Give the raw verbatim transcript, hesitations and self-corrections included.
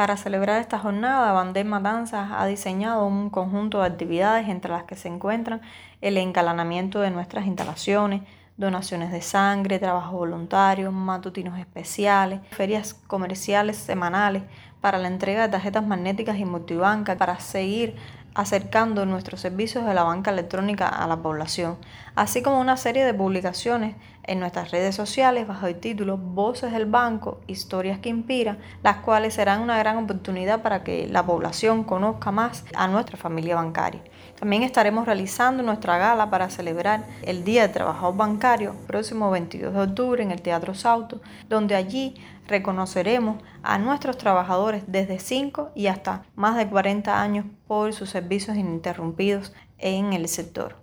Para celebrar esta jornada, Bandera Matanzas ha diseñado un conjunto de actividades entre las que se encuentran el engalanamiento de nuestras instalaciones, donaciones de sangre, trabajo voluntario, matutinos especiales, ferias comerciales semanales para la entrega de tarjetas magnéticas y multibanca para seguir acercando nuestros servicios de la banca electrónica a la población, así como una serie de publicaciones en nuestras redes sociales bajo el título Voces del Banco, Historias que Inspiran, las cuales serán una gran oportunidad para que la población conozca más a nuestra familia bancaria. También estaremos realizando nuestra gala para celebrar el Día del Trabajador Bancario, próximo veintidós de octubre en el Teatro Sauto, donde allí reconoceremos a nuestros trabajadores desde cinco y hasta más de cuarenta años por sus servicios ininterrumpidos en el sector.